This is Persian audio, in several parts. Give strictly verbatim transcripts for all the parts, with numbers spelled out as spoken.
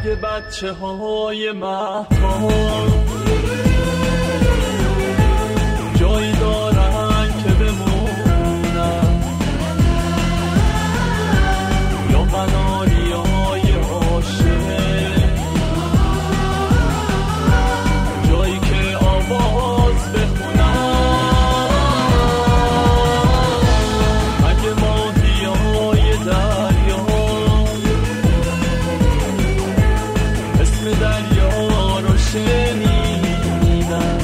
مگه بچه های مهتاب جایی دارن که بمونن یا قناری های عاشق جایی که آواز بخونن مگه ماهی های دریا اسم دریا رو شنیدن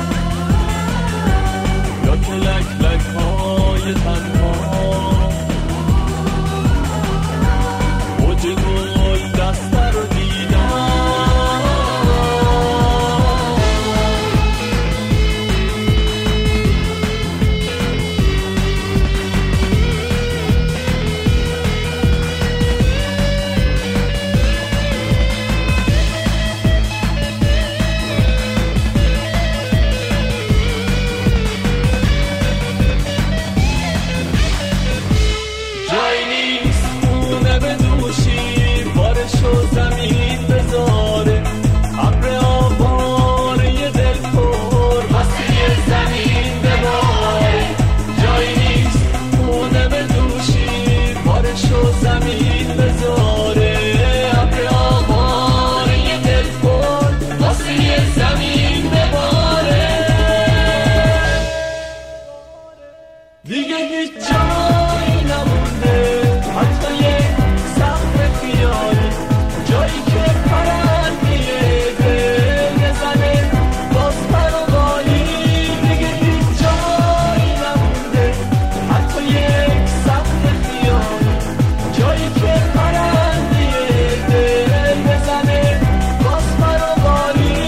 یا که لک لک های تنها موج گل دسته رو دیدن زمین بذاره ابر آواره دل پر وسیع زمین بباره جایی نیست خونه به دوشی بارشو زمین بذاره ابر آواره دل پر وسیع زمین بباره دیگه هیچ جایی نمونده حتی یک سقف خیالی جایی که پرندیه دل بزنه باز پر و بالی دیگه هیچ جایی نمونده حتی یک سقف خیالی جایی که پرندیه دل بزنه باز پر و بالی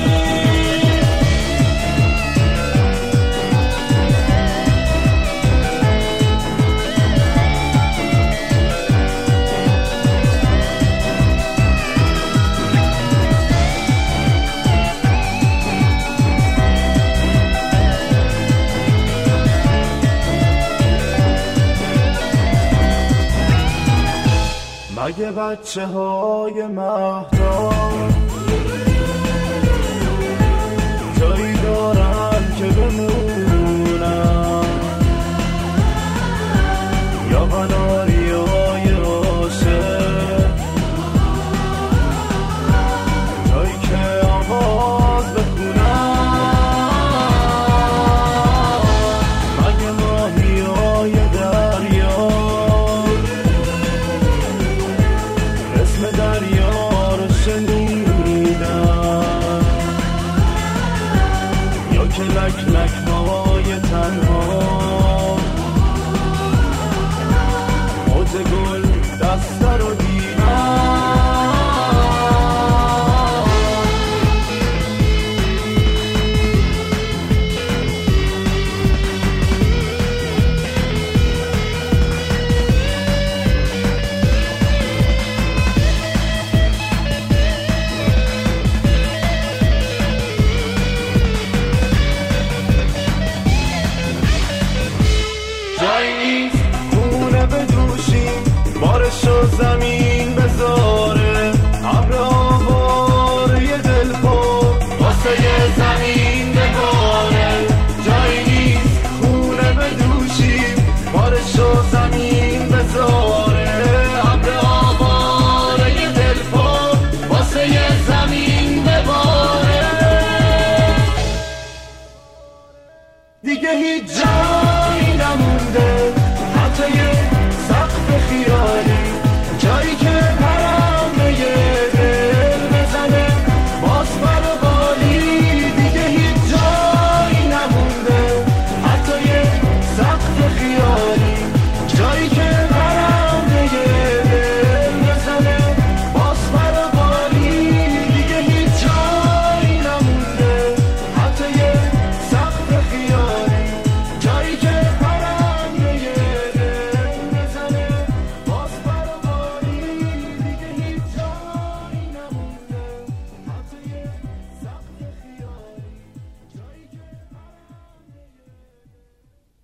مگه بچه های مهتاب جایی دارن که بمونن یا قناری های عاشق جایی که آواز بخونن مگه ماهی های دریا اسم دریا رو شنیدن یا که لک لک های تنها موج گل دسته رو دیدن بارشو زمین بذاره ابر آواره دل پر واسه زمین بباره جایی نیست خونه بدوشیم بارشو زمین بذاره ابر آواره دل پر واسه زمین بباره دیگه هیچ جا